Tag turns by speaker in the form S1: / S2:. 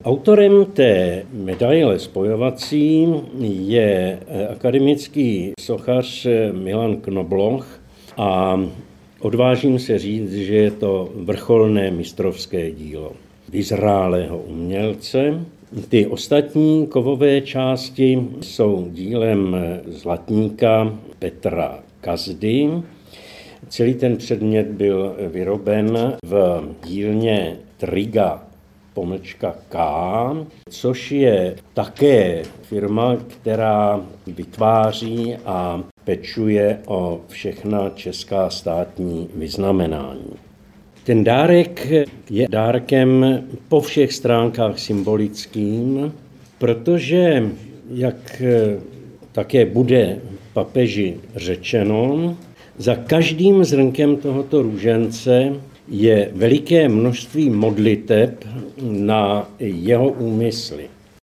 S1: Autorem té medaile spojovací je akademický sochař Milan Knobloch a odvážím se říct, že je to vrcholné mistrovské dílo vyzrálého umělce. Ty ostatní kovové části jsou dílem zlatníka Petra Kazdy. Celý ten předmět byl vyroben v dílně Triga K, což je také firma, která vytváří a pečuje o všechna česká státní vyznamenání. Ten dárek je dárkem po všech stránkách symbolickým, protože, jak také bude papeži řečeno, za každým zrnkem tohoto růžence je veliké množství modliteb na jeho úmysly.